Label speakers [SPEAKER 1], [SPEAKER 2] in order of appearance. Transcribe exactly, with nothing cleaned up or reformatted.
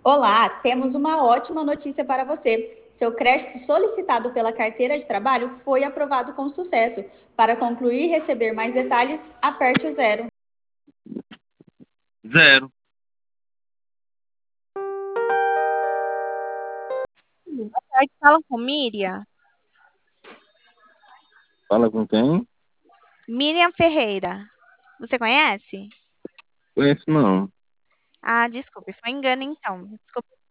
[SPEAKER 1] Olá, temos uma ótima notícia para você. Seu crédito solicitado pela carteira de trabalho foi aprovado com sucesso. Para concluir e receber mais detalhes, aperte o zero.
[SPEAKER 2] Zero.
[SPEAKER 3] Boa tarde, fala com Miriam.
[SPEAKER 2] Fala com quem?
[SPEAKER 3] Miriam Ferreira. Você conhece?
[SPEAKER 2] Conheço não.
[SPEAKER 3] Ah, desculpe, foi engano então. Desculpe